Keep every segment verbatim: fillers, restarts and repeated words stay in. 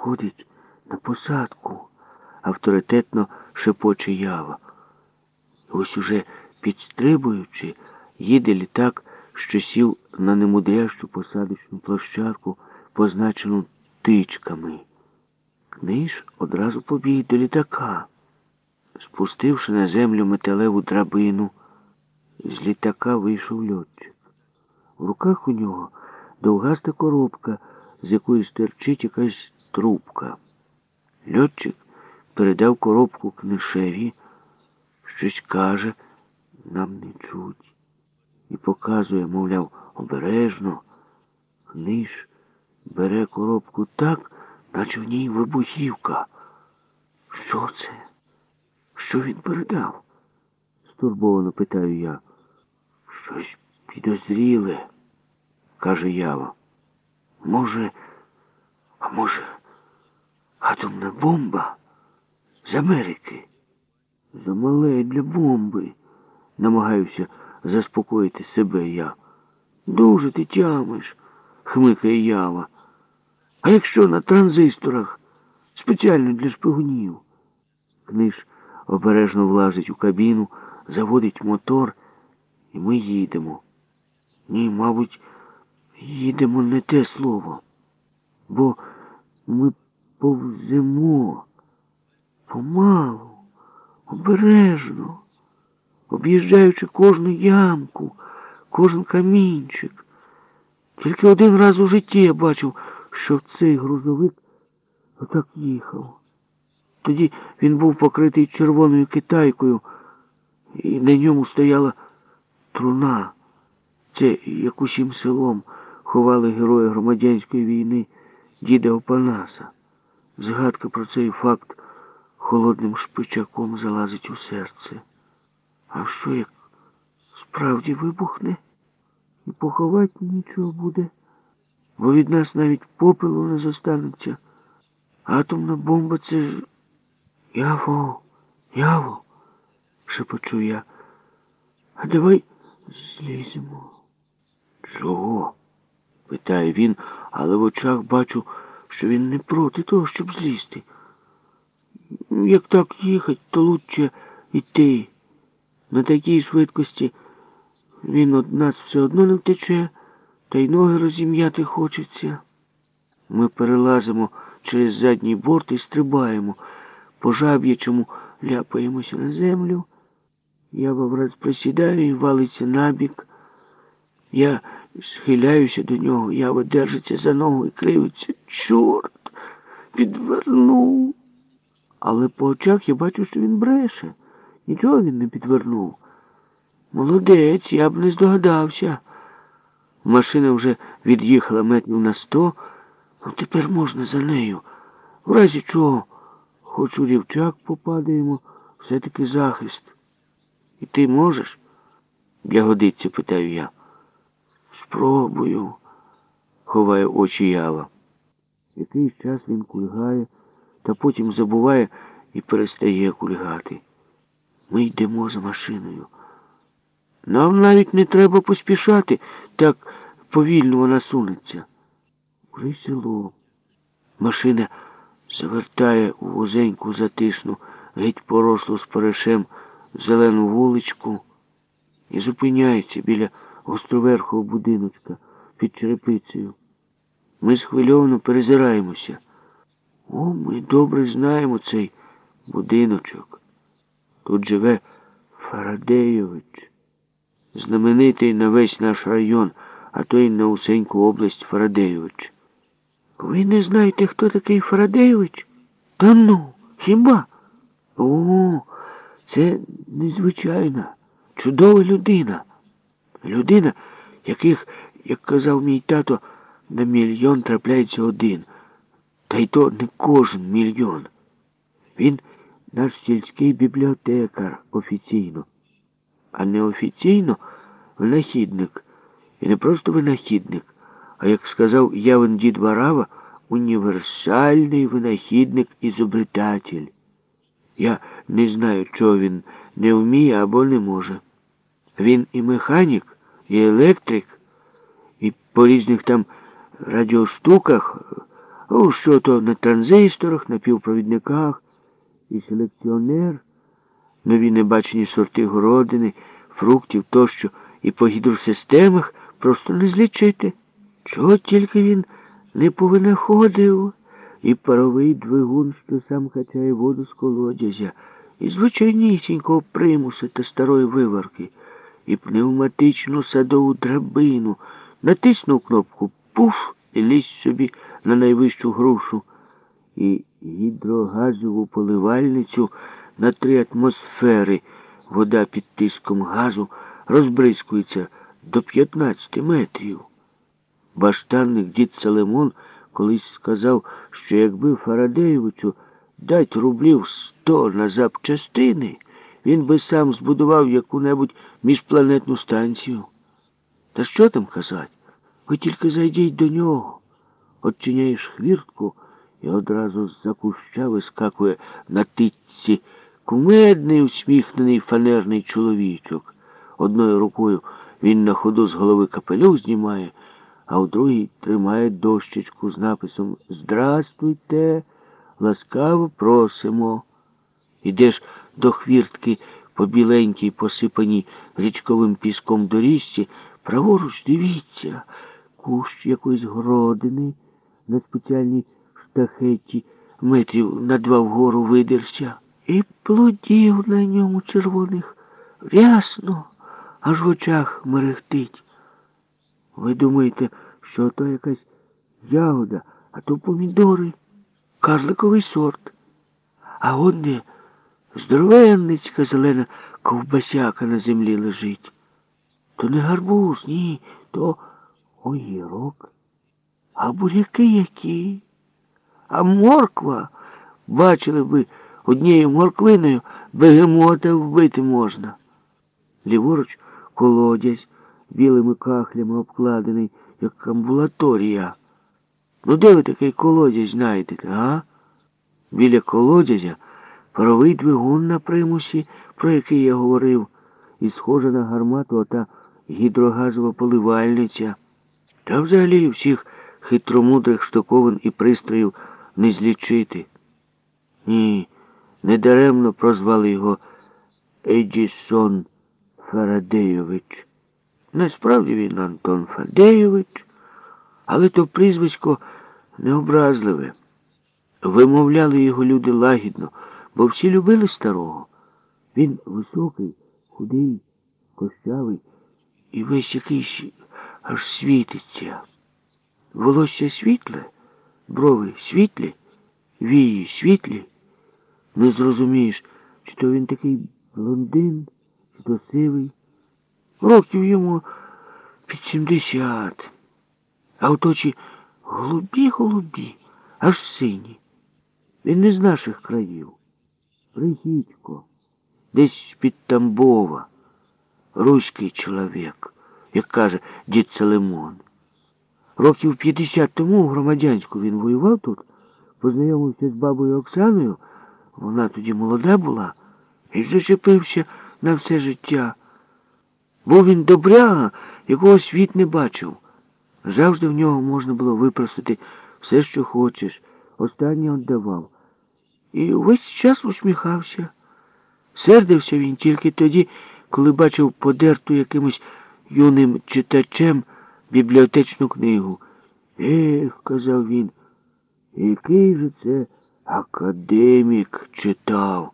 виходить на посадку, авторитетно шепоче Ява. Ось уже підстрибуючи, їде літак, що сів на немудрящу посадочну площадку, позначену тичками. Книж одразу побіг до літака. Спустивши на землю металеву драбину, з літака вийшов льотчик. В руках у нього довгаста коробка, з якої стирчить якась трубка. Льотчик передав коробку Книшеві, щось каже, нам не чуть, і показує, мовляв, обережно. Книж бере коробку так, наче в ній вибухівка. Що це? Що він передав? Стурбовано питаю я. Щось підозріле, каже Ява. Може, а може, атомна бомба з Америки? Замале для бомби, намагаюся заспокоїти себе я. Дуже ти тямиш, хмикає Ява. А якщо на транзисторах, спеціально для шпигунів? Книж обережно влазить у кабіну, заводить мотор, і ми їдемо. Ні, мабуть, їдемо не те слово, бо ми повземо помалу, обережно, об'їжджаючи кожну ямку, кожен камінчик. Тільки один раз у житті я бачив, що цей грузовик отак їхав. Тоді він був покритий червоною китайкою, і на ньому стояла труна. Це, як усім селом, ховали героя громадянської війни діда Опанаса. Згадка про цей факт холодним шпичаком залазить у серце. А що, як справді вибухне? І поховати нічого буде, бо від нас навіть попелу не зостанеться. Атомна бомба — це ж... Яво, Яво, шепочу я. А давай зліземо. Чого? Питає він, але в очах бачу, що він не проти того, щоб злізти. Як так їхати, то лучше йти. На такій швидкості він від нас все одно не втече, та й ноги розім'яти хочеться. Ми перелазимо через задній борт і стрибаємо. По жаб'ячому ляпаємося на землю. Ява враз присідає і валиться набік. Я схиляюся до нього, Ява держиться за ногу і кривиться. Чорт, підвернув. Але по очах я бачу, що він бреше. Нічого він не підвернув. Молодець, я б не здогадався. Машина вже від'їхала метрів на сто, а тепер можна за нею. В разі чого, хоч у рівчак попадаємо, все-таки захист. І ти можеш? Для годиться, питаю я. Спробую, ховає очі Ява. Якийсь час він кульгає, та потім забуває і перестає кульгати. Ми йдемо за машиною. Нам навіть не треба поспішати, так повільно вона сунеться. Уже й село. Машина завертає у вузеньку затишну, геть порослу спаришем зелену вуличку і зупиняється біля гостроверхого будиночка під черепицею. Ми схвильовано перезираємося. О, ми добре знаємо цей будиночок. Тут живе Фарадеєвич, знаменитий на весь наш район, а то й на усеньку область Фарадеєвич. Ви не знаєте, хто такий Фарадеєвич? Та ну, хіба? О, це незвичайна, чудова людина. Людина, яких, як казав мій тато, на мільйон трапляється один. Та й то не кожен мільйон. Він наш сільський бібліотекар офіційно. А неофіційно винахідник. І не просто винахідник, а, як сказав Явин дід Варава, універсальний винахідник-ізобретатель. Я не знаю, чого він не вміє або не може. Він і механік, і електрик, і по різних там радіоштуках, О, що то на транзисторах, на півпровідниках і селекціонер, нові небачені сорти городини, фруктів тощо, і по гідросистемах просто не злічити. Чого тільки він не повинаходив, і паровий двигун, що сам качає воду з колодязя, і звичайнісінького примуса та старої виварки, і пневматичну садову драбину. Натиснув кнопку «Пуф» і лізь собі на найвищу грушу, і гідрогазову поливальницю на три атмосфери. Вода під тиском газу розбризкується до п'ятнадцяти метрів. Баштанник дід Салимон колись сказав, що якби Фарадеєвичу дать рублів сто на запчастини, він би сам збудував яку-небудь міжпланетну станцію. Та що там казать? Ви тільки зайдіть до нього, odчиняєш хвіртку, і одразу з-за куща вискакує на титці кумедний усміхнений фанерний чоловічок. Одною рукою він на ходу з голови капелюх знімає, а в другій тримає дощечку з написом «Здрастуйте, ласкаво просимо». Ідеш до хвіртки по біленькій, посипаній річковим піском доріжці, праворуч дивіться, кущ якоїсь городини на спеціальній штахеті метрів на два вгору видерся. І плодів на ньому червоних рясно, аж в очах мерехтить. Ви думаєте, що то якась ягода, а то помідори, карликовий сорт. А от де здоровенницька зелена ковбасяка на землі лежить. То не гарбуз, ні, то огірок. А буряки які? А морква, бачили би, однією морквиною бегемота вбити можна. Ліворуч колодязь, білими кахлями обкладений, як амбулаторія. Ну де ви такий колодязь знайдете, а? Біля колодязя паровий двигун на примусі, про який я говорив, і схожа на гармату ота гідрогазова поливальниця. Та взагалі всіх хитромудрих штуковин і пристроїв не злічити. Ні, недаремно прозвали його Едісон Фарадеєвич. Насправді він Антон Фадеєвич, але то прізвисько необразливе. Вимовляли його люди лагідно, бо всі любили старого. Він високий, худий, кощавий і весь якийсь аж світиться. Волосся світле, брови світлі, вії світлі. Не зрозумієш, чи то він такий блондин, чи то сивий. Років йому під сімдесят. А от очі голубі-голубі, аж сині. Він не з наших країв. Прихідько, десь під Тамбова. Руський чоловік, як каже дід Салимон. Років п'ятдесят тому в Громадянську він воював тут, познайомився з бабою Оксаною, вона тоді молода була, і зачепився на все життя. Був він добряга, якого світ не бачив. Завжди в нього можна було випросити все, що хочеш. Останнє віддавав. І весь час усміхався. Сердився він тільки тоді, коли бачив подерту якимось юним читачем бібліотечну книгу. «Ех, — казав він, — який же це академік читав.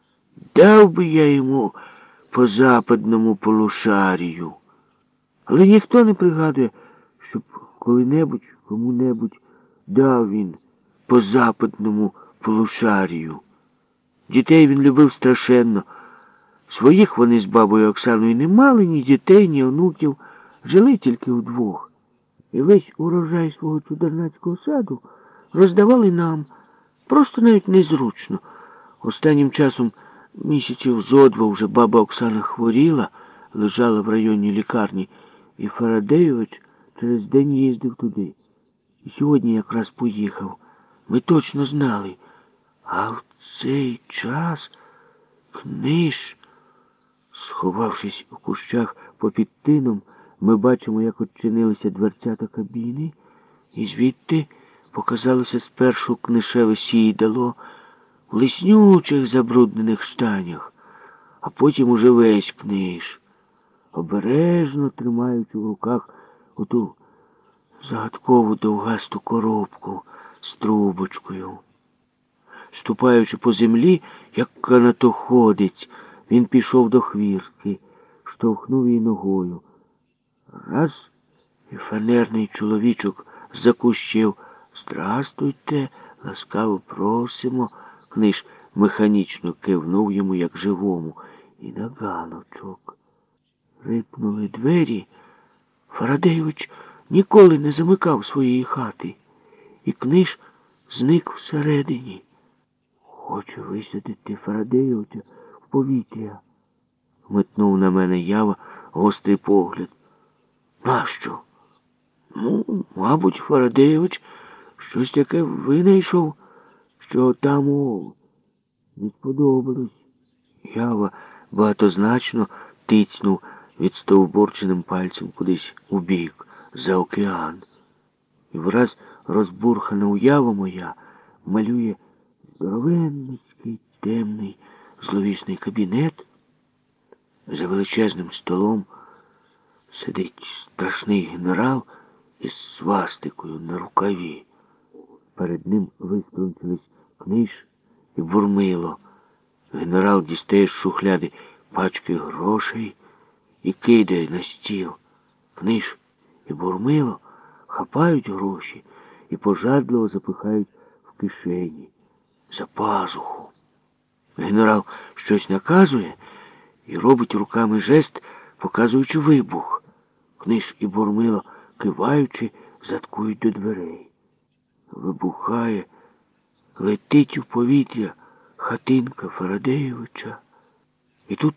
Дав би я йому по западному полушарію». Але ніхто не пригадує, щоб коли-небудь, кому-небудь дав він по западному полушарію. Дітей він любив страшенно. Своїх вони з бабою Оксаною не мали, ні дітей, ні онуків. Жили тільки вдвох. І весь урожай свого чудернацького саду роздавали нам. Просто навіть незручно. Останнім часом місяців зо два вже баба Оксана хворіла, лежала в районній лікарні, і Фарадеєвич через день їздив туди. І сьогодні якраз поїхав. Ми точно знали. А в цей час книж, сховавшись у кущах попід тином, ми бачимо, як odчинилися дверцята кабіни, і звідти показалося спершу книшеве сідало в лиснючих забруднених штанях, а потім уже весь книж, обережно тримаючи в руках оту загадкову довгасту коробку з трубочкою. Ступаючи по землі, як канатоходець, він пішов до хвіртки, штовхнув її ногою. Раз, і фанерний чоловічок закущив: «Здрастуйте, ласкаво просимо». Книж механічно кивнув йому, як живому, і на ганочок. Рипнули двері. Фарадеєвич ніколи не замикав своєї хати, і книж зник всередині. «Хочу висадити Фарадеєвича в повітря», — метнув на мене Ява гострий погляд. «Нащо?» «Ну, мабуть, Фарадеєвич щось таке винайшов, що там о, не сподобалось». Ява багатозначно тицнув відстовбурченим пальцем кудись у бік, за океан. І враз розбурхана уява моя малює здоровенний, темний, зловісний кабінет. За величезним столом сидить страшний генерал із свастикою на рукаві. Перед ним виструнчились Книж і Бурмило. Генерал дістає з шухляди пачки грошей і кидає на стіл. Книж і Бурмило хапають гроші і пожадливо запихають в кишені, за пазуху. Генерал щось наказує і робить руками жест, показуючи вибух. Книж і Бурмило, киваючи, заткують до дверей. Вибухає, летить у повітря хатинка Фарадеєвича. І тут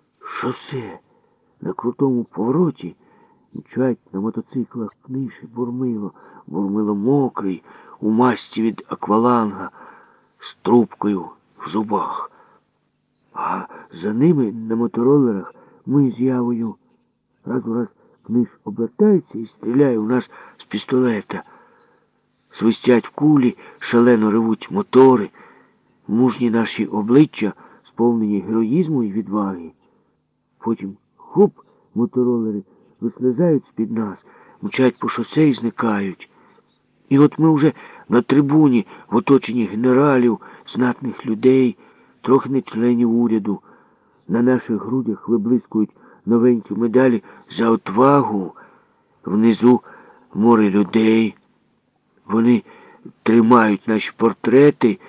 шосе на крутому повороті мчать на мотоциклах Книж і Бурмило. Бурмило мокрий, у масті від акваланга, з трубкою в зубах. А за ними на моторолерах ми з Явою. Раз у раз Книж обертається і стріляє у нас з пістолета. Свистять кулі, шалено ревуть мотори. Мужні наші обличчя сповнені героїзму і відваги. Потім хоп, моторолери вислизають з-під нас, мчать по шосе і зникають. І от ми вже на трибуні в оточенні генералів, знатних людей, трохи не членів уряду. На наших грудях виблискують новенькі медалі за отвагу. Внизу море людей. Вони тримають наші портрети